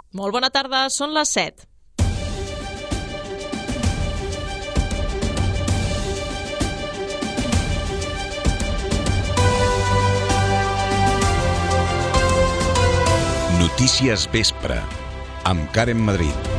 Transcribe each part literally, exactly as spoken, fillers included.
Molt bona tarda, són les set. Notícies Vespre, amb Karen Madrid.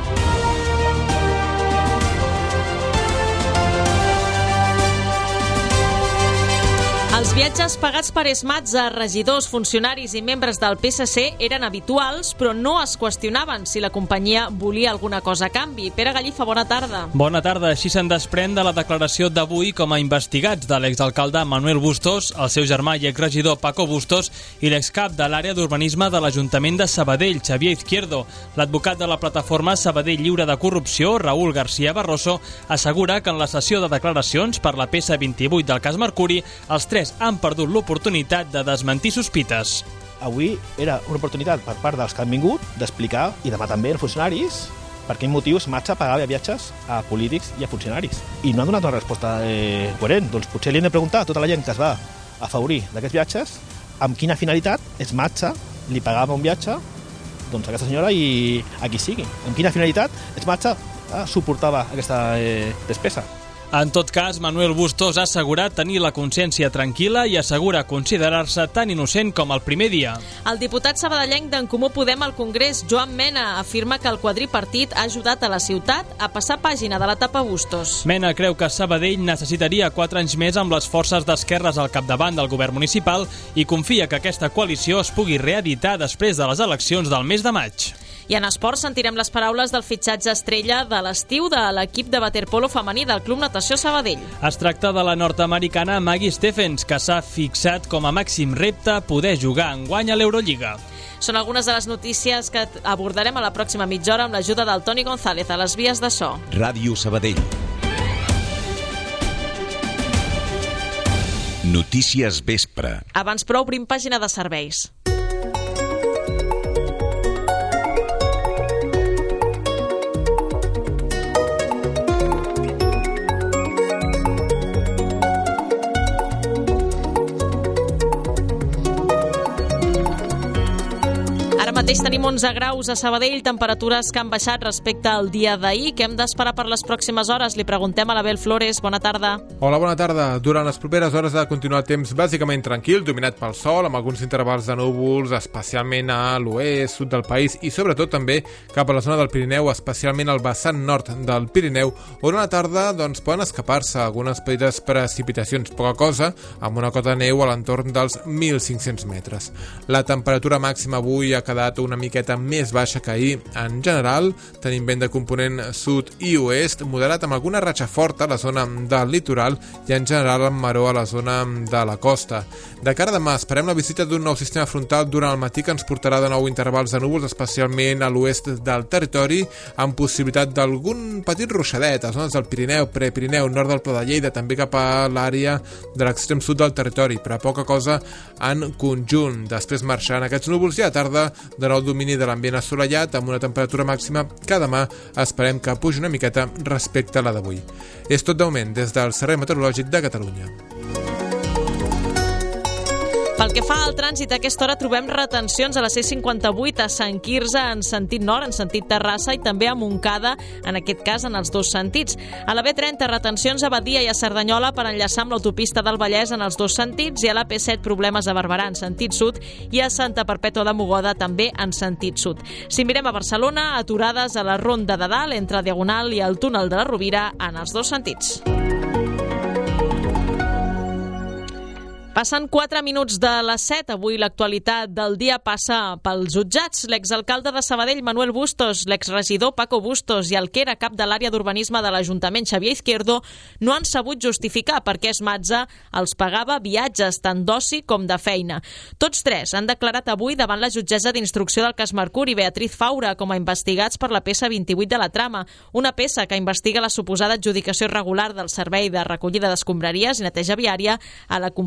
Els viatges pagats per ESMATs a regidors, funcionaris i membres del P S C eren habituals, però no es qüestionaven si la companyia volia alguna cosa a canvi. Pere Gallifa, bona tarda. Bona tarda. Així se'n desprèn de la declaració d'avui com a investigats de l'exalcalde Manuel Bustos, el seu germà i exregidor Paco Bustos i l'excap de l'àrea d'urbanisme de l'Ajuntament de Sabadell, Xavier Izquierdo. L'advocat de la plataforma Sabadell Lliure de Corrupció, Raúl García Barroso, assegura que en la sessió de declaracions per la peça vint-i-vuit del cas Mercuri, els tres han perdut l'oportunitat de desmentir sospites. Avui era una oportunitat per part dels que han vingut d'explicar, i demà també els funcionaris, per quin motiu ESMATs pagava viatges a polítics i a funcionaris. I no han donat una resposta eh, coherent. Doncs potser li hem de preguntar a tota la gent que es va afavorir d'aquests viatges amb quina finalitat ESMATs li pagava un viatge doncs, a aquesta senyora i a qui sigui. Amb quina finalitat ESMATs eh, suportava aquesta eh, despesa. En tot cas, Manuel Bustos ha assegurat tenir la consciència tranquil·la i assegura considerar-se tan innocent com el primer dia. El diputat sabadellenc d'En Comú Podem al Congrés, Joan Mena, afirma que el quadripartit ha ajudat a la ciutat a passar pàgina de l'etapa Bustos. Mena creu que Sabadell necessitaria quatre anys més amb les forces d'esquerres al capdavant del govern municipal i confia que aquesta coalició es pugui reeditar després de les eleccions del mes de maig. I en esports sentirem les paraules del fitxatge estrella de l'estiu de l'equip de waterpolo femení del Club Natació Sabadell. Es tracta de la nord-americana Maggie Stephens, que s'ha fixat com a màxim repte poder jugar enguany a l'Eurolliga. Són algunes de les notícies que abordarem a la pròxima mitja hora amb l'ajuda del Toni González a les vies de so. Ràdio Sabadell. Notícies Vespre. Abans però obrim pàgina de serveis. Mateix tenim onze graus a Sabadell, temperatures que han baixat respecte al dia d'ahir. Què hem d'esperar per les pròximes hores? Li preguntem a l'Abel Flores. Bona tarda. Hola, bona tarda. Durant les properes hores ha de continuar temps bàsicament tranquil, dominat pel sol, amb alguns intervals de núvols, especialment a l'oest, sud del país i sobretot també cap a la zona del Pirineu, especialment al vessant nord del Pirineu, on a la tarda doncs, poden escapar-se algunes petites precipitacions, poca cosa, amb una cota de neu a l'entorn dels mil cinc-cents metres. La temperatura màxima avui ha quedat una miqueta més baixa que ahir. En general, tenim vent de component sud i oest, moderat amb alguna ratxa forta a la zona del litoral i en general amb maror a la zona de la costa. De cara a demà, esperem la visita d'un nou sistema frontal durant el matí que ens portarà de nou intervals de núvols, especialment a l'oest del territori, amb possibilitat d'algun petit ruixadet a zones del Pirineu, Prepirineu, nord del Pla de Lleida, també cap a l'àrea de l'extrem sud del territori, però poca cosa en conjunt. Després marxaran aquests núvols i a tarda de nou domini de l'ambient assolellat amb una temperatura màxima que demà esperem que pugi una miqueta respecte a la d'avui. És tot de moment des del Servei Meteorològic de Catalunya. Pel que fa al trànsit, a aquesta hora trobem retencions a la C cinquanta-vuit a Sant Quirze en sentit nord, en sentit Terrassa, i també a Montcada, en aquest cas en els dos sentits. A la B trenta, retencions a Badia i a Cerdanyola per enllaçar amb l'autopista del Vallès en els dos sentits, i a la P set problemes a Barberà en sentit sud i a Santa Perpètua de Mogoda també en sentit sud. Si mirem a Barcelona, aturades a la Ronda de Dalt entre Diagonal i el túnel de la Rovira en els dos sentits. Passen quatre minuts de les set. Avui l'actualitat del dia passa pels jutjats. L'exalcalde de Sabadell, Manuel Bustos, l'exregidor Paco Bustos i el que era cap de l'àrea d'urbanisme de l'Ajuntament, Xavier Izquierdo, no han sabut justificar per què ESMATs els pagava viatges tant d'oci com de feina. Tots tres han declarat avui davant la jutgessa d'instrucció del cas Mercuri, Beatriz Faura, com a investigats per la peça vint-i-vuit de la trama, una peça que investiga la suposada adjudicació irregular del servei de recollida d'escombraries i neteja viària a la companyia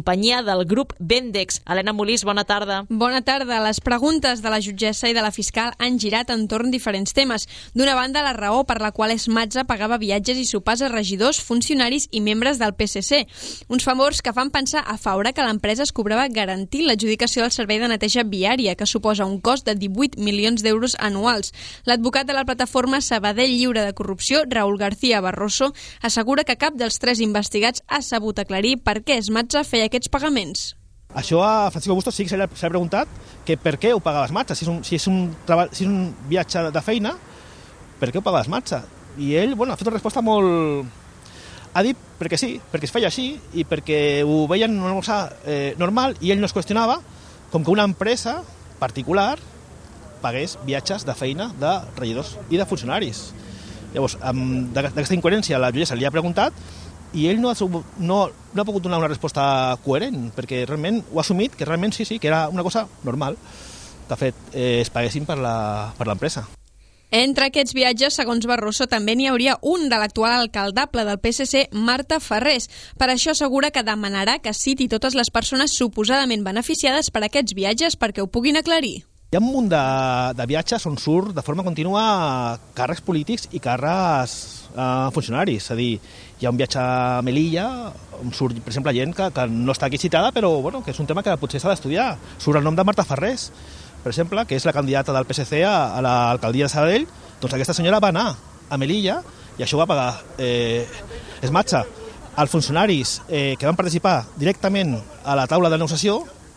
del grup Vendex. Helena Molís, bona tarda. Bona tarda. Les preguntes de la jutgessa i de la fiscal han girat entorn diferents temes. D'una banda, la raó per la qual Esmatza pagava viatges i sopars a regidors, funcionaris i membres del P S C. Uns favors que fan pensar a Faura que l'empresa es cobrava garantint l'adjudicació del servei de neteja viària, que suposa un cost de divuit milions d'euros anuals. L'advocat de la plataforma Sabadell Lliure de Corrupció, Raúl García Barroso, assegura que cap dels tres investigats ha sabut aclarir per què Esmatza feia aquests pagaments. Això a Francisco Bustos sí que se l'ha preguntat que per què ho pagava Esmatza. Si és un, si és un, treball, si és un viatge de feina, per què ho pagava Esmatza? I ell, bueno, ha fet una resposta molt... Ha dit perquè sí, perquè es feia així i perquè ho veien una cosa eh, normal i ell no es qüestionava com que una empresa particular pagués viatges de feina de regidors i de funcionaris. Llavors, amb, d'aquesta incoherència la jutgessa li ha preguntat i ell no ha, no, no ha pogut donar una resposta coherent, perquè realment ho ha assumit que realment sí, sí, que era una cosa normal que ha fet eh, es paguessin per l'empresa. Entre aquests viatges, segons Barroso, també n'hi hauria un de l'actual alcaldable del P S C, Marta Ferrés. Per això assegura que demanarà que citi totes les persones suposadament beneficiades per aquests viatges perquè ho puguin aclarir. Hi ha un munt de, de viatges on surt de forma contínua càrrecs polítics i càrrecs eh, funcionaris. És a dir, hi ha un viatge a Melilla on surt, per exemple, gent que, que no està aquí citada, però bueno, que és un tema que potser s'ha d'estudiar. Surt el nom de Marta Ferrés, per exemple, que és la candidata del P S C a, a l'alcaldia de Sabadell. Doncs aquesta senyora va anar a Melilla i això ho va pagar eh, Esmatza. Els funcionaris eh, que van participar directament a la taula de negociació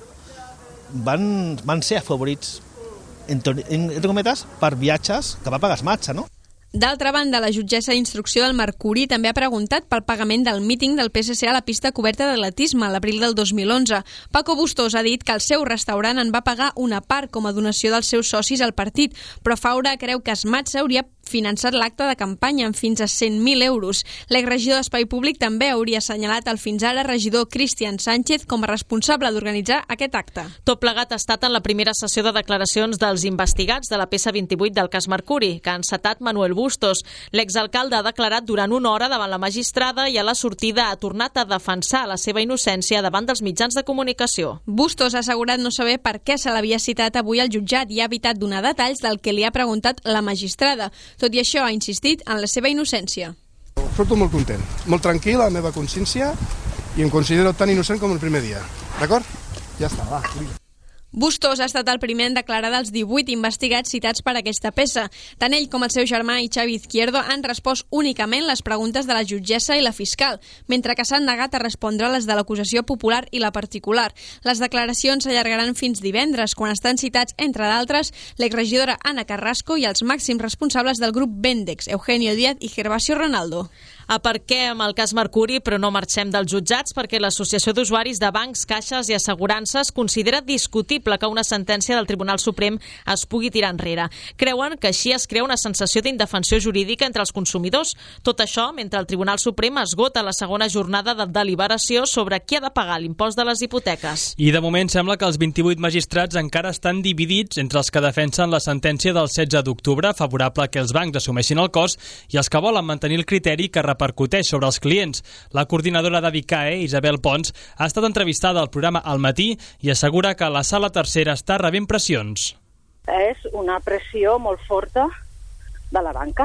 van, van ser afavorits entre, entre cometes, per viatges que va pagar Esmatza, no? D'altra banda, la jutgessa d'instrucció del Mercuri també ha preguntat pel pagament del míting del P S C a la pista coberta d'atletisme a l'abril del dos mil onze. Paco Bustos ha dit que el seu restaurant en va pagar una part com a donació dels seus socis al partit, però Faura creu que Esmatza hauria finançat l'acte de campanya amb fins a cent mil euros. L'exregidor d'Espai Públic també hauria assenyalat el fins ara regidor Cristian Sánchez com a responsable d'organitzar aquest acte. Tot plegat ha estat en la primera sessió de declaracions dels investigats de la peça vint-i-vuit del cas Mercuri, que ha encetat Manuel Bustos. L'exalcalde ha declarat durant una hora davant la magistrada i a la sortida ha tornat a defensar la seva innocència davant dels mitjans de comunicació. Bustos ha assegurat no saber per què se l'havia citat avui al jutjat i ha evitat donar detalls del que li ha preguntat la magistrada. Tot i això, ha insistit en la seva innocència. Surto molt content, molt tranquil, a la meva consciència, i em considero tan innocent com el primer dia. D'acord? Ja està, va. Bustos ha estat el primer en declarar dels divuit investigats citats per aquesta peça. Tant ell com el seu germà i Xavi Izquierdo han respost únicament les preguntes de la jutgessa i la fiscal, mentre que s'han negat a respondre les de l'acusació popular i la particular. Les declaracions s'allargaran fins divendres, quan estan citats, entre d'altres, l'exregidora Ana Carrasco i els màxims responsables del grup Vendex, Eugenio Díaz i Gervasio Ronaldo. Aparquem el cas Mercuri, però no marxem dels jutjats perquè l'Associació d'Usuaris de Bancs, Caixes i Assegurances considera discutible que una sentència del Tribunal Suprem es pugui tirar enrere. Creuen que així es crea una sensació d'indefensió jurídica entre els consumidors. Tot això mentre el Tribunal Suprem esgota la segona jornada de deliberació sobre qui ha de pagar l'impost de les hipoteques. I de moment sembla que els vint-i-vuit magistrats encara estan dividits entre els que defensen la sentència del setze d'octubre, favorable que els bancs assumeixin el cost, i els que volen mantenir el criteri que repercuteix sobre els clients. La coordinadora de Vicae, Isabel Pons, ha estat entrevistada al programa Al Matí i assegura que la sala tercera està rebent pressions. És una pressió molt forta de la banca,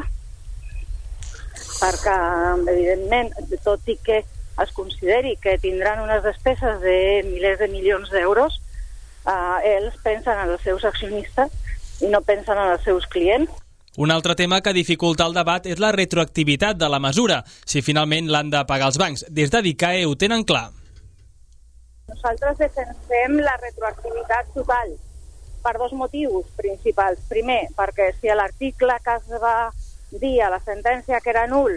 perquè, evidentment, tot i que es consideri que tindran unes despeses de milers de milions d'euros, eh, ells pensen en els seus accionistes i no pensen en els seus clients. Un altre tema que dificulta el debat és la retroactivitat de la mesura, si finalment l'han de pagar els bancs. Des de Vicae ho tenen clar. Nosaltres defensem la retroactivitat total per dos motius principals. Primer, perquè si l'article que es va dir a la sentència que era nul,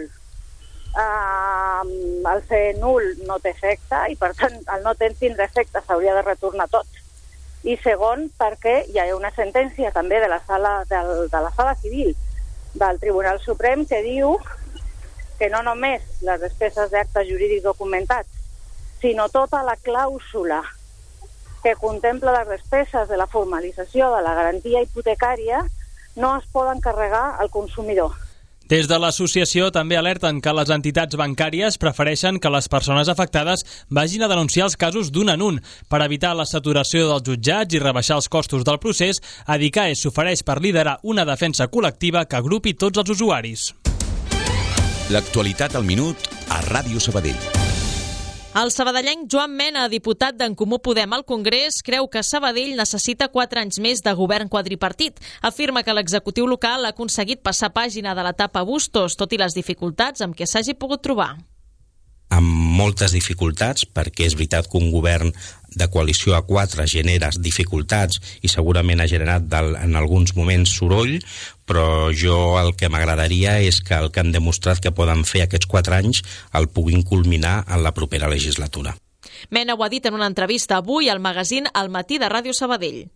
eh, el ser nul no té efecte i per tant el no tindre efecte s'hauria de retornar tot. I segon, perquè hi ha una sentència també de la sala, del, de la sala civil del Tribunal Suprem que diu que no només les despeses d'actes jurídics documentats, sinó tota la clàusula que contempla les despeses de la formalització de la garantia hipotecària no es poden carregar al consumidor. Des de l'associació també alerten que les entitats bancàries prefereixen que les persones afectades vagin a denunciar els casos d'un en un. Per evitar la saturació dels jutjats i rebaixar els costos del procés, Adicae s'ofereix per liderar una defensa col·lectiva que agrupi tots els usuaris. L'actualitat al minut a Ràdio Sabadell. El sabadellenc Joan Mena, diputat d'En Comú Podem al Congrés, creu que Sabadell necessita quatre anys més de govern quadripartit. Afirma que l'executiu local ha aconseguit passar pàgina de l'etapa Bustos, tot i les dificultats amb què s'hagi pogut trobar. Amb moltes dificultats, perquè és veritat que un govern de coalició a quatre genera dificultats i segurament ha generat del, en alguns moments soroll, però jo el que m'agradaria és que el que han demostrat que poden fer aquests quatre anys el puguin culminar en la propera legislatura. Mena ho ha dit en una entrevista avui al magazín Al Matí de Ràdio Sabadell.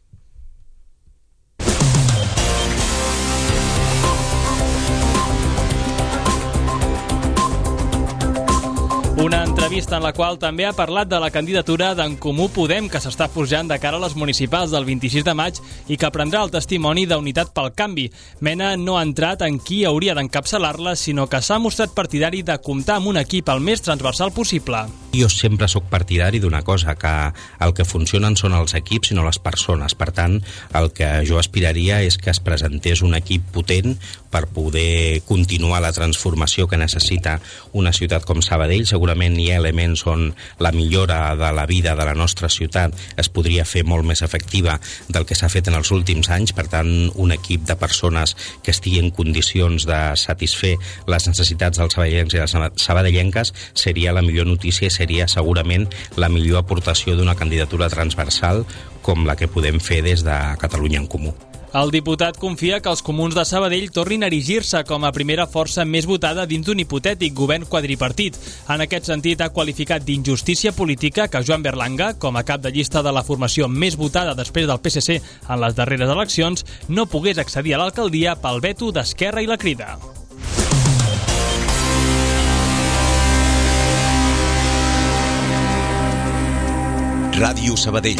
Una entrevista en la qual també ha parlat de la candidatura d'En Comú Podem, que s'està forjant de cara a les municipals del vint-i-sis de maig i que prendrà el testimoni d'Unitat pel Canvi. Mena no ha entrat en qui hauria d'encapçalar-la, sinó que s'ha mostrat partidari de comptar amb un equip el més transversal possible. Jo sempre sóc partidari d'una cosa, que el que funcionen són els equips i no les persones. Per tant, el que jo aspiraria és que es presentés un equip potent per poder continuar la transformació que necessita una ciutat com Sabadell. Segurament hi ha elements on la millora de la vida de la nostra ciutat es podria fer molt més efectiva del que s'ha fet en els últims anys. Per tant, un equip de persones que estigui en condicions de satisfer les necessitats dels sabadellencs i les sabadellenques seria la millor notícia i seria segurament la millor aportació d'una candidatura transversal com la que podem fer des de Catalunya en Comú. El diputat confia que els comuns de Sabadell tornin a erigir-se com a primera força més votada dins d'un hipotètic govern quadripartit. En aquest sentit, ha qualificat d'injustícia política que Joan Berlanga, com a cap de llista de la formació més votada després del P S C en les darreres eleccions, no pogués accedir a l'alcaldia pel veto d'Esquerra i la Crida. Ràdio Sabadell.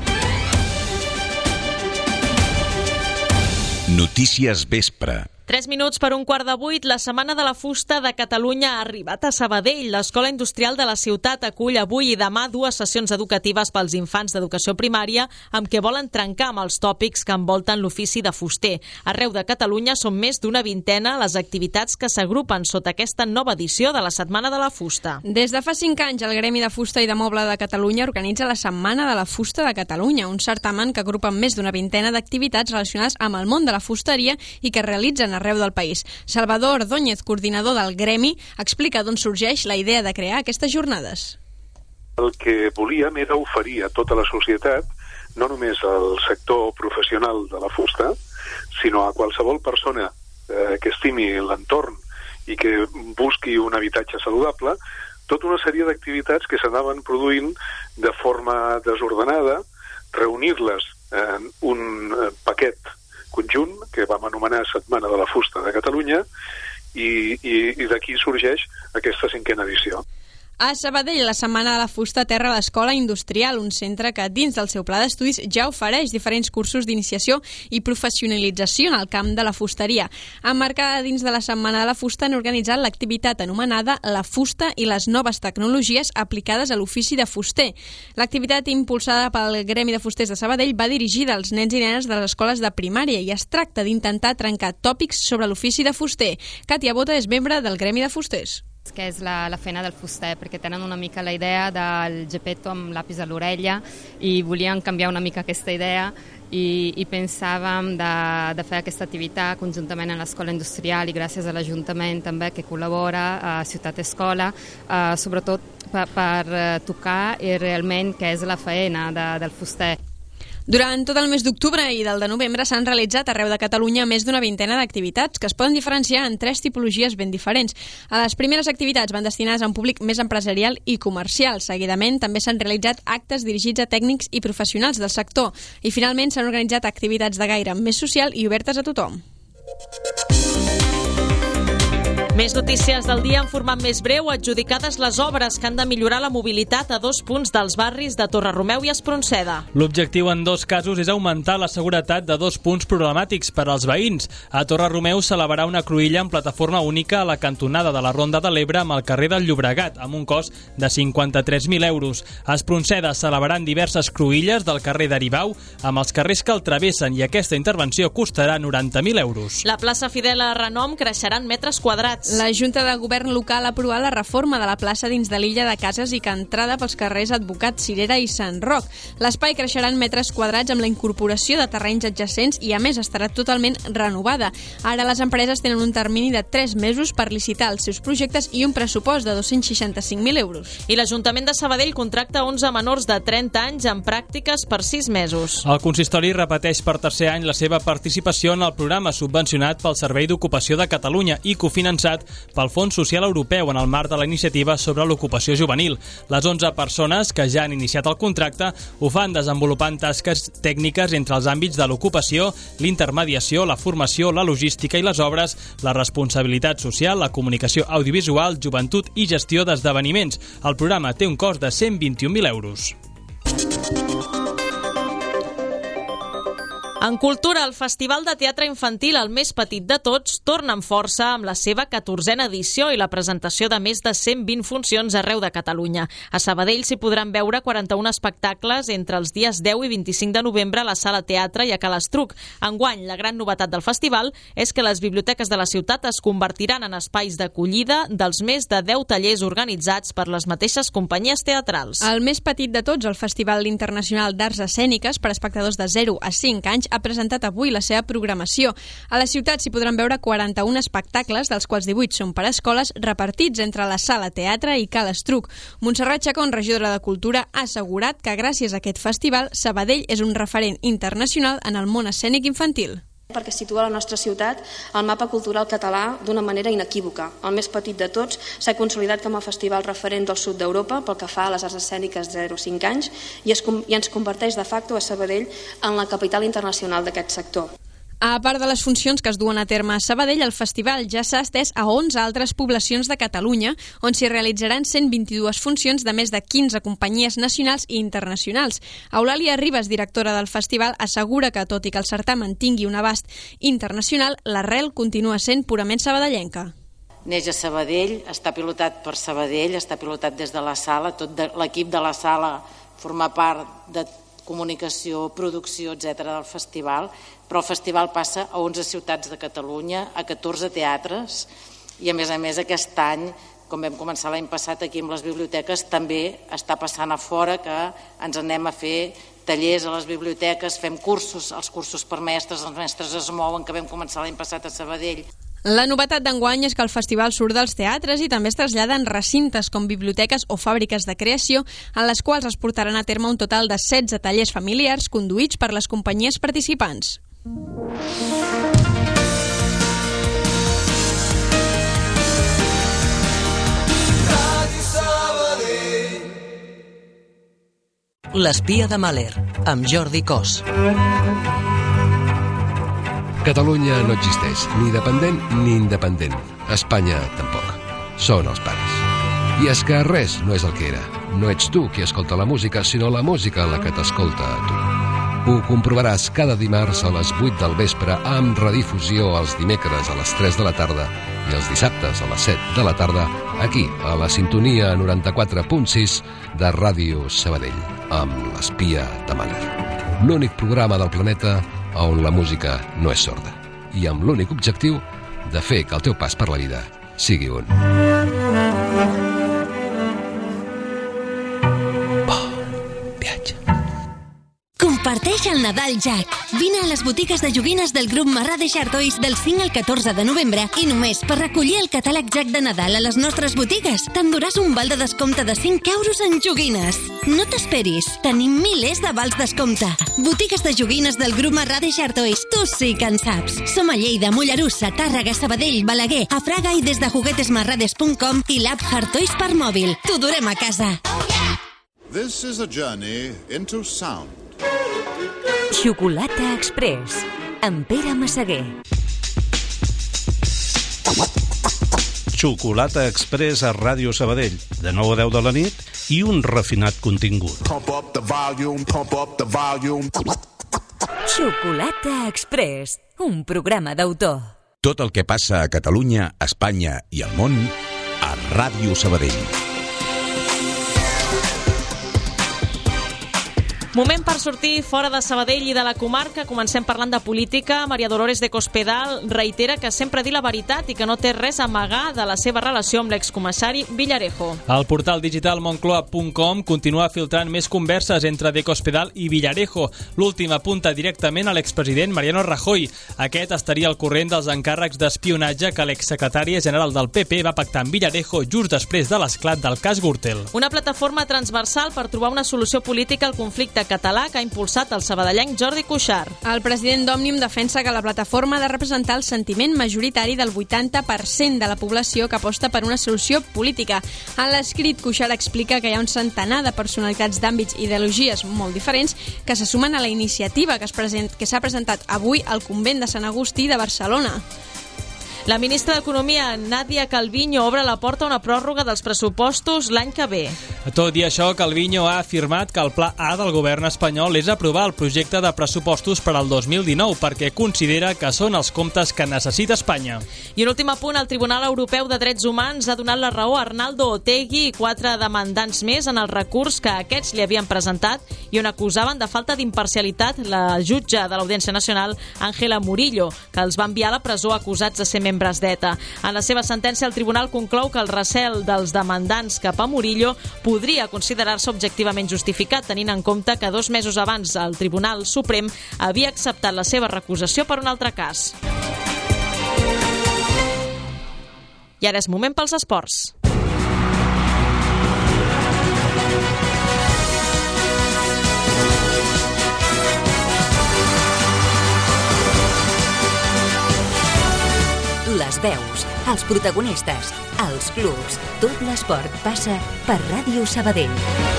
Notícies vespre. Tres minuts per un quart de vuit, la Setmana de la Fusta de Catalunya ha arribat a Sabadell. L'Escola Industrial de la ciutat acull avui i demà dues sessions educatives pels infants d'educació primària amb què volen trencar amb els tòpics que envolten l'ofici de fuster. Arreu de Catalunya són més d'una vintena les activitats que s'agrupen sota aquesta nova edició de la Setmana de la Fusta. Des de fa cinc anys, el Gremi de Fusta i de Moble de Catalunya organitza la Setmana de la Fusta de Catalunya, un certamen que agrupa més d'una vintena d'activitats relacionades amb el món de la fusteria i que realitzen arreu del país. Salvador Ordóñez, coordinador del Gremi, explica d'on sorgeix la idea de crear aquestes jornades. El que volíem era oferir a tota la societat, no només al sector professional de la fusta, sinó a qualsevol persona eh, que estimi l'entorn i que busqui un habitatge saludable, tota una sèrie d'activitats que s'anaven produint de forma desordenada, reunir-les en un paquet conjunt que vam anomenar Setmana de la Fusta de Catalunya i, i, i d'aquí sorgeix aquesta cinquena edició. A Sabadell, la Setmana de la Fusta aterra a l'Escola Industrial, un centre que dins del seu pla d'estudis ja ofereix diferents cursos d'iniciació i professionalització en el camp de la fusteria. Emmarcada dins de la Setmana de la Fusta han organitzat l'activitat anomenada La Fusta i les noves tecnologies aplicades a l'ofici de fuster. L'activitat impulsada pel Gremi de Fusters de Sabadell va dirigida als nens i nenes de les escoles de primària i es tracta d'intentar trencar tòpics sobre l'ofici de fuster. Càtia Bota és membre del Gremi de Fusters. Que és la, la feina del fuster, perquè tenen una mica la idea del geppetto amb l'àpis a l'orella i volien canviar una mica aquesta idea i, i pensàvem de, de fer aquesta activitat conjuntament amb l'Escola Industrial i gràcies a l'Ajuntament també que col·labora a Ciutat Escola, eh, sobretot per, per tocar i realment què és la feina de, del fuster. Durant tot el mes d'octubre i del de novembre s'han realitzat arreu de Catalunya més d'una vintena d'activitats que es poden diferenciar en tres tipologies ben diferents. A les primeres activitats van destinades a un públic més empresarial i comercial. Seguidament també s'han realitzat actes dirigits a tècnics i professionals del sector. I finalment s'han organitzat activitats de gaire més social i obertes a tothom. Més notícies del dia en format més breu. Adjudicades les obres que han de millorar la mobilitat a dos punts dels barris de Torreromeu i Espronceda. L'objectiu en dos casos és augmentar la seguretat de dos punts problemàtics per als veïns. A Torreromeu s'elevarà una cruïlla en plataforma única a la cantonada de la Ronda de l'Ebre amb el carrer del Llobregat, amb un cost de cinquanta-tres mil euros. A Espronceda s'elevaran diverses cruïlles del carrer d'Aribau amb els carrers que el travessen i aquesta intervenció costarà noranta mil euros. La plaça Fidel a Renom creixerà en metres quadrats. La Junta de Govern local ha aprovat la reforma de la plaça dins de l'illa de Cases i que entrada pels carrers Advocat, Cirera i Sant Roc. L'espai creixerà en metres quadrats amb la incorporació de terrenys adjacents i, a més, estarà totalment renovada. Ara les empreses tenen un termini de tres mesos per licitar els seus projectes i un pressupost de dos-cents seixanta-cinc mil euros. I l'Ajuntament de Sabadell contracta onze menors de trenta anys en pràctiques per sis mesos. El consistori repeteix per tercer any la seva participació en el programa subvencionat pel Servei d'Ocupació de Catalunya i cofinançat pel Fons Social Europeu en el marc de la iniciativa sobre l'ocupació juvenil. Les onze persones que ja han iniciat el contracte ho fan desenvolupant tasques tècniques entre els àmbits de l'ocupació, l'intermediació, la formació, la logística i les obres, la responsabilitat social, la comunicació audiovisual, joventut i gestió d'esdeveniments. El programa té un cost de cent vint-i-un mil euros. En cultura, el Festival de Teatre Infantil, el més petit de tots, torna amb força amb la seva catorzena edició i la presentació de més de cent vint funcions arreu de Catalunya. A Sabadell s'hi podran veure quaranta-un espectacles entre els dies deu i vint-i-cinc de novembre a la Sala Teatre i a Calestruc. Enguany, la gran novetat del festival és que les biblioteques de la ciutat es convertiran en espais d'acollida dels més de deu tallers organitzats per les mateixes companyies teatrals. El més petit de tots, el Festival Internacional d'Arts Escèniques per a espectadors de zero a cinc anys, ha presentat avui la seva programació. A la ciutat s'hi podran veure quaranta-un espectacles, dels quals divuit són per a escoles, repartits entre la Sala Teatre i Calestruc. Montserrat Chacón, regidora de Cultura, ha assegurat que gràcies a aquest festival, Sabadell és un referent internacional en el món escènic infantil. Perquè situa la nostra ciutat al mapa cultural català d'una manera inequívoca. El més petit de tots s'ha consolidat com a festival referent del sud d'Europa pel que fa a les arts escèniques de zero a cinc anys i, es, i ens converteix de facto a Sabadell en la capital internacional d'aquest sector. A part de les funcions que es duen a terme a Sabadell, el festival ja s'ha estès a onze altres poblacions de Catalunya, on s'hi realitzaran cent vint-i-dues funcions de més de quinze companyies nacionals i internacionals. Eulàlia Ribas, directora del festival, assegura que, tot i que el certamen tingui un abast internacional, l'arrel continua sent purament sabadellenca. Neix a Sabadell, està pilotat per Sabadell, està pilotat des de la sala, tot de, l'equip de la sala forma part de comunicació, producció, etcètera del festival, però el festival passa a onze ciutats de Catalunya, a catorze teatres i a més a més aquest any, com vam començar l'any passat aquí amb les biblioteques, també està passant a fora que ens anem a fer tallers a les biblioteques, fem cursos, els cursos per mestres, els mestres es mouen, que vam començar l'any passat a Sabadell. La novetat d'enguany és que el festival surt dels teatres i també es trasllada en recintes com biblioteques o fàbriques de creació, en les quals es portaran a terme un total de setze tallers familiars conduïts per les companyies participants. L'espia de Mahler, amb Jordi Cos. Catalunya no existeix, ni dependent ni independent. Espanya tampoc. Són els pares. I és que res no és el que era. No ets tu qui escolta la música, sinó la música la que t'escolta a tu. Ho comprovaràs cada dimarts a les vuit del vespre amb redifusió els dimecres a les tres de la tarda i els dissabtes a les set de la tarda aquí, a la sintonia noranta-quatre punt sis de Ràdio Sabadell, amb l'espia de Mahler. L'únic programa del planeta on la música no és sorda i amb l'únic objectiu de fer que el teu pas per la vida sigui un bon viatge. Comparteix el Nadal Jack. Vine a les botigues de joguines del grup Marrà de Chartois del cinc al catorze de novembre i només per recollir el catàleg Jack de Nadal a les nostres botigues t'enduràs un val de descompte de cinc euros en joguines. No t'esperis, tenim milers de vals descompte. Botigues de joguines del grup Marrà de Chartois, tu sí que en saps. Som a Lleida, Mollerussa, Tàrrega, Sabadell, Balaguer, a Fraga i des de juguetesmarrades punt com i l'app Hartois per mòbil. T'ho durem a casa. This is a journey into sound. Xocolata Express, amb Pere Massaguer. Xocolata Express a Ràdio Sabadell, de nou a deu de la nit, i un refinat contingut. Pump up the volume, pump up the volume. Xocolata Express, un programa d'autor. Tot el que passa a Catalunya, Espanya i al món a Ràdio Sabadell. Moment per sortir fora de Sabadell i de la comarca. Comencem parlant de política. Maria Dolores de Cospedal reitera que sempre dir la veritat i que no té res a amagar de la seva relació amb l'excomissari Villarejo. El portal digital moncloa punt com continua filtrant més converses entre de Cospedal i Villarejo. L'últim apunta directament a l'expresident Mariano Rajoy. Aquest estaria al corrent dels encàrrecs d'espionatge que l'exsecretària general del P P va pactar amb Villarejo just després de l'esclat del cas Gürtel. Una plataforma transversal per trobar una solució política al conflicte català que ha impulsat el sabadellenc Jordi Cuixart. El president d'Òmnium defensa que la plataforma ha de representar el sentiment majoritari del vuitanta per cent de la població que aposta per una solució política. En l'escrit, Cuixart explica que hi ha un centenar de personalitats d'àmbits i ideologies molt diferents que se sumen a la iniciativa que es present, que s'ha presentat avui al convent de Sant Agustí de Barcelona. La ministra d'Economia, Nadia Calviño, obre la porta a una pròrroga dels pressupostos l'any que ve. Tot i això, Calviño ha afirmat que el pla A del govern espanyol és aprovar el projecte de pressupostos per al dos mil dinou perquè considera que són els comptes que necessita Espanya. I un últim apunt, el Tribunal Europeu de Drets Humans ha donat la raó a Arnaldo Otegi i quatre demandants més en el recurs que aquests li havien presentat i on acusaven de falta d'imparcialitat la jutge de l'Audiència Nacional, Ángela Murillo, que els va enviar a la presó acusats de ser membres d'ETA. En la seva sentència, el tribunal conclou que el recel dels demandants cap a Murillo podria considerar-se objectivament justificat, tenint en compte que dos mesos abans el Tribunal Suprem havia acceptat la seva recusació per un altre cas. I ara és moment pels esports. Les veus, els protagonistes, els clubs, tot l'esport passa per Ràdio Sabadell.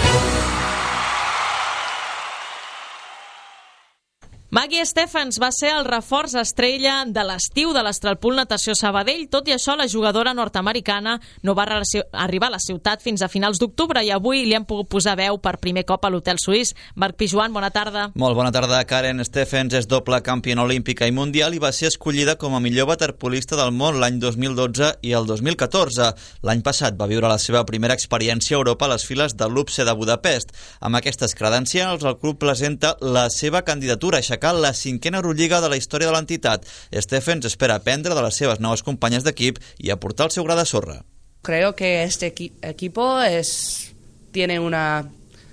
Maggie Stephens va ser el reforç estrella de l'estiu de l'Astralpool Natació Sabadell. Tot i això, la jugadora nord-americana no va arribar a la ciutat fins a finals d'octubre i avui li hem pogut posar veu per primer cop a l'Hotel Suís. Marc Pijuan, bona tarda. Molt bona tarda. Karen Stephens és doble campiona olímpica i mundial i va ser escollida com a millor waterpolista del món l'any dos mil dotze i el dos mil catorze. L'any passat va viure la seva primera experiència a Europa a les files de l'U P S E de Budapest. Amb aquestes credencials, el club presenta la seva candidatura a aixecar la cinquena Eurolliga de la història de l'entitat. Stephens espera aprendre de les seves noves companyes d'equip i aportar el seu gra de sorra. Creo que este equi equipo es, tiene una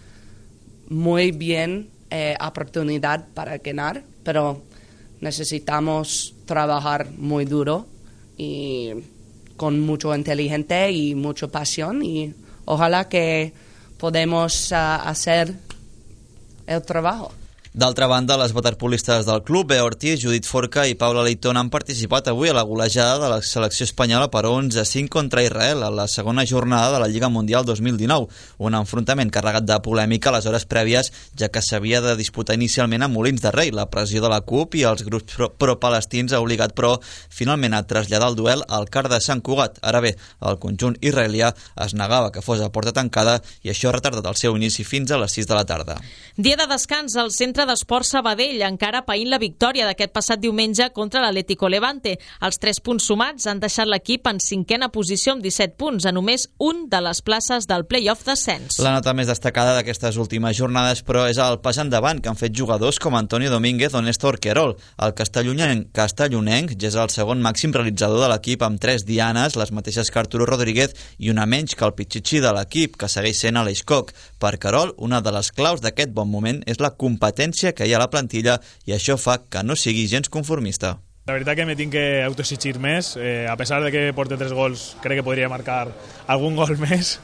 muy bien eh, oportunidad para ganar, pero necesitamos trabajar muy duro y con mucho inteligente y mucha pasión y ojalá que podemos uh, hacer el trabajo. D'altra banda, les waterpolistes del club, Bea Ortiz, Judit Forca i Paula Leitón han participat avui a la golejada de la selecció espanyola per onze a cinc contra Israel a la segona jornada de la Lliga Mundial dos mil dinou, un enfrontament carregat de polèmica a les hores prèvies, ja que s'havia de disputar inicialment a Molins de Rei. La pressió de la C U P i els grups pro-palestins ha obligat, però, finalment a traslladar el duel al Car de Sant Cugat. Ara bé, el conjunt israelià es negava que fos a porta tancada i això ha retardat el seu inici fins a les sis de la tarda. Dia de descans al centre d'Esport Sabadell, encara païnt la victòria d'aquest passat diumenge contra l'Atlético Levante. Els tres punts sumats han deixat l'equip en cinquena posició amb disset punts, a només un de les places del play-off d'ascens. La nota més destacada d'aquestes últimes jornades, però, és el pas endavant que han fet jugadors com Antonio Domínguez o Néstor Querol. El castellonenc, castellonenc ja és el segon màxim realitzador de l'equip amb tres dianes, les mateixes que Arturo Rodríguez, i una menys que el pitxitxi de l'equip, que segueix sent Aleix Coc. Per Querol, una de les claus d'aquest bon moment és la competència que hi ha a la plantilla i això fa que no sigui gens conformista. La veritat que me tinc que autoexigir més, eh, a pesar de que porte tres gols, crec que podria marcar algun gol més,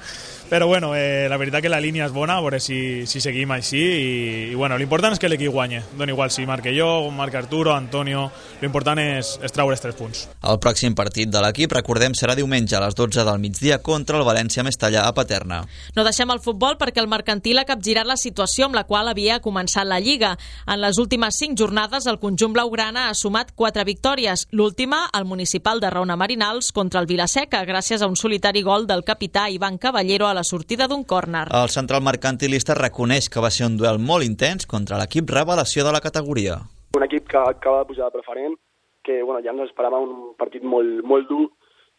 però bueno, eh, la veritat que la línia és bona, a veure si, si seguim així i, i bueno, l'important és que l'equip guanye, dona igual si marque jo, marca Arturo, Antonio, l'important és, és treure els tres punts. El pròxim partit de l'equip, recordem, serà diumenge a les dotze del migdia contra el València Mestallà a Paterna. No deixem el futbol perquè el Mercantil ha capgirat la situació amb la qual havia començat la Lliga. En les últimes cinc jornades el conjunt blaugrana ha sumat quatre victòries, l'última al municipal de Raona Marinals contra el Vilaseca, gràcies a un solitari gol del capità Ivan Caballero a la sortida d'un córner. El central mercantilista reconeix que va ser un duel molt intens contra l'equip revelació de la categoria. Un equip que acaba de pujar de preferent, que bueno, ja ens esperava un partit molt, molt dur,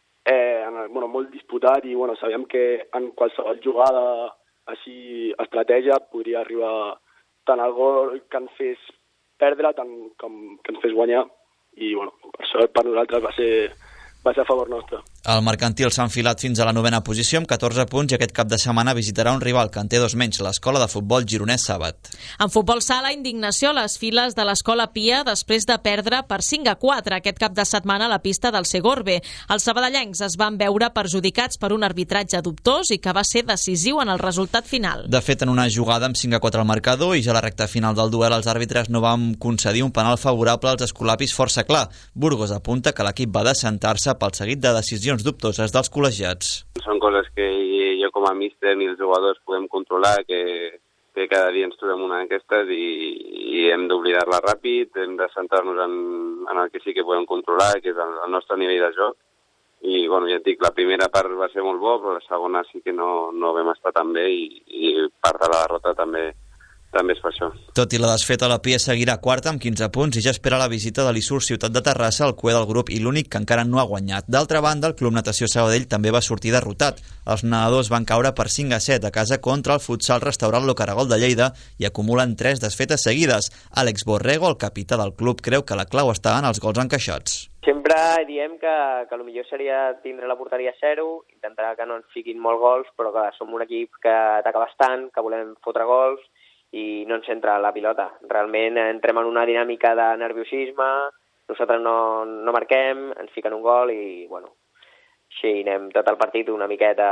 eh, bueno, molt disputat i bueno, sabíem que en qualsevol jugada així estratègia podria arribar tant al gol que ens fes perdre tant com que ens fes guanyar i bueno, per sort per nosaltres va ser, va ser a favor nostre. El Mercantil s'ha enfilat fins a la novena posició amb catorze punts i aquest cap de setmana visitarà un rival que en té dos menys, l'escola de futbol gironès Sàbat. En futbol sala, indignació a les files de l'escola Pia després de perdre per cinc a quatre aquest cap de setmana a la pista del Segorbe. Els sabadellencs es van veure perjudicats per un arbitratge dubtós i que va ser decisiu en el resultat final. De fet, en una jugada amb cinc a quatre al marcador i ja a la recta final del duel els àrbitres no van concedir un penal favorable als escolapis força clar. Burgos apunta que l'equip va descentar-se pel seguit de decisions dubtoses dels col·legiats. Són coses que jo com a míster ni els jugadors podem controlar, que, que cada dia ens trobem una d'aquestes i, i hem d'oblidar-la ràpid, hem de centrar-nos en, en el que sí que podem controlar, que és el, el nostre nivell de joc. I bueno, ja et dic, la primera part va ser molt bo, però la segona sí que no, no vam estar tan bé i, i part de la derrota també també és per això. Tot i la desfeta, la Pia seguirà quarta amb quinze punts i ja espera la visita de l'I S U R Ciutat de Terrassa, el cué del grup i l'únic que encara no ha guanyat. D'altra banda, el Club Natació Sabadell també va sortir derrotat. Els nedadors van caure per cinc a set a casa contra el futsal restaurant Lo Caragol de Lleida i acumulen tres desfetes seguides. Àlex Borrego, el capità del club, creu que la clau està en els gols encaixats. Sempre diem que, que el millor seria tindre la porteria a zero, intentar que no ens fiquin molts gols, però que som un equip que ataca bastant, que volem fotre gols, i no ens entra la pilota. Realment entrem en una dinàmica de nerviosisme, nosaltres no, no marquem, ens fiquen un gol i, bueno, així anem tot el partit una miqueta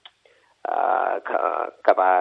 uh, cap a,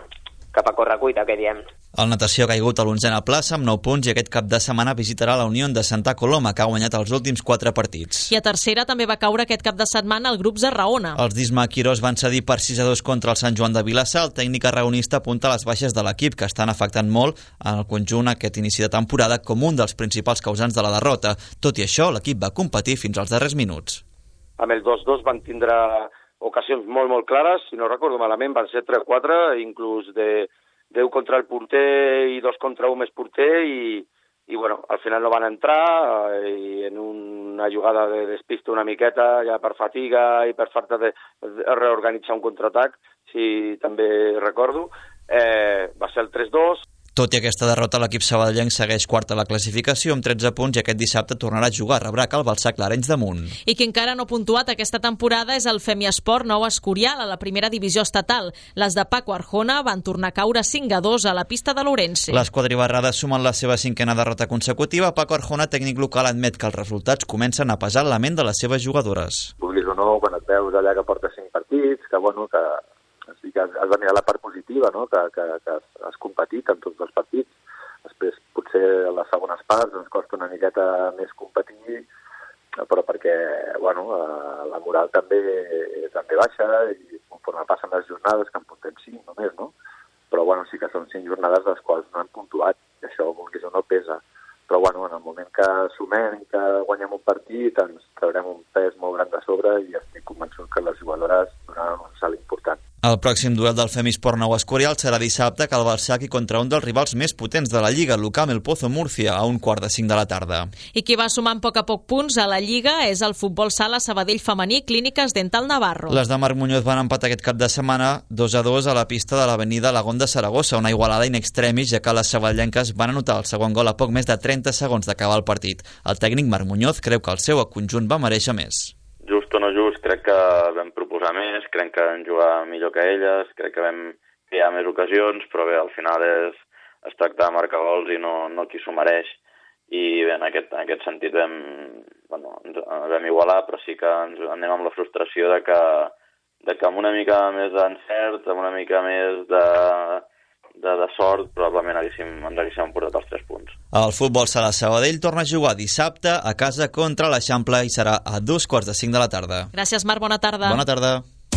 cap a correcuita, que diem. El Natació ha caigut a l'onzena plaça amb nou punts i aquest cap de setmana visitarà la Unió de Santa Coloma, que ha guanyat els últims quatre partits. I a tercera també va caure aquest cap de setmana el grup Zarraona. Els d'Isma Quirós van cedir per sis a dos contra el Sant Joan de Vilassar. El tècnic arraonista apunta a les baixes de l'equip, que estan afectant molt en el conjunt aquest inici de temporada com un dels principals causants de la derrota. Tot i això, l'equip va competir fins als darrers minuts. Amb el dos dos van tindre ocasions molt, molt clares. Si no recordo malament, van ser tres quatre, inclús de deu contra el porter i dos contra un més porter i, i bueno, al final no van entrar eh, i en una jugada de despista una miqueta, ja per fatiga i per falta de, de reorganitzar un contraatac, si també recordo, eh, va ser el tres dos. Tot i aquesta derrota, l'equip sabadellenc segueix quart a la classificació amb tretze punts i aquest dissabte tornarà a jugar, rebrà Cal Balsac l'Arenys de Munt. I qui encara no ha puntuat aquesta temporada és el Femiesport Nou Escorial a la primera divisió estatal. Les de Paco Arjona van tornar a caure cinc a dos a la pista de l'Ourense. Les quadribarrades sumen la seva cinquena derrota consecutiva. Paco Arjona, tècnic local, admet que els resultats comencen a pesar la ment de les seves jugadores. Vulguis o no, quan et veus allà que porta cinc partits, que bueno, que sí que has de mirar la part positiva, no? que, que, que has competit en tots els partits. Després, potser a les segones parts ens costa una miqueta més competir, però perquè bueno, la moral també també baixa i conforme passen les jornades, que en puntem cinc només, no? Però bueno, sí que són cinc jornades les quals no hem puntuat, i això vulguis o no pesa. Però bueno, en el moment que sumem i que guanyem un partit ens traurem un pes molt gran de sobre i estic convençut que les jugadores donaran un salt important. El pròxim duel del Femisport Nou Escorial serà dissabte a Cal Balsac i contra un dels rivals més potents de la Lliga, l'Ucam El Pozo Múrcia, a un quart de cinc de la tarda. I qui va sumant a poc a poc punts a la Lliga és el futbol sala Sabadell femení Clíniques Dental Navarro. Les de Marc Muñoz van empatar aquest cap de setmana dos a dos a la pista de l'avenida Lagón de Saragossa, una igualada in extremis, ja que les sabadellenques van anotar el segon gol a poc més de trenta segons d'acabar el partit. El tècnic Marc Muñoz creu que el seu conjunt va mereixer més. Just o no just, crec que vam proposar més, crec que vam jugar millor que elles, crec que vam crear més ocasions, però bé, al final és, es tracta de marcar gols i no, no qui s'ho mereix. I bé, en aquest, en aquest sentit vam, bueno, ens vam igualar, però sí que ens anem amb la frustració de que, de que amb una mica més d'encert, amb una mica més de, de, de sort, probablement haguéssim, ens haguéssim portat els tres punts. El futbol sala Sabadell torna a jugar dissabte a casa contra l'Eixample i serà a dos quarts de cinc de la tarda. Gràcies, Marc, bona tarda. Bona tarda.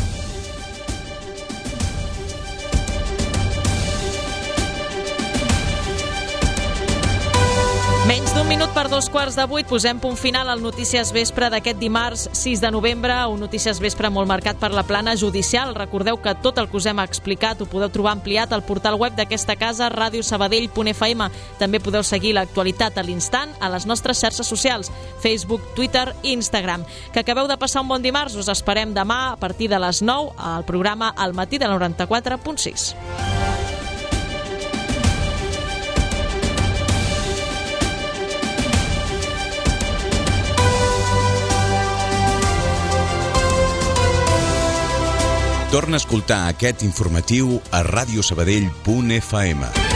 Menys d'un minut per dos quarts de vuit, posem punt final al Notícies Vespre d'aquest dimarts sis de novembre, un Notícies Vespre molt marcat per la plana judicial. Recordeu que tot el que us hem explicat ho podeu trobar ampliat al portal web d'aquesta casa, radio sabadell punt f m. També podeu seguir l'actualitat a l'instant a les nostres xarxes socials, Facebook, Twitter i Instagram. Que acabeu de passar un bon dimarts, us esperem demà a partir de les nou al programa Al matí de noranta-quatre punt sis. Torna a escoltar aquest informatiu a radio sabadell punt f m.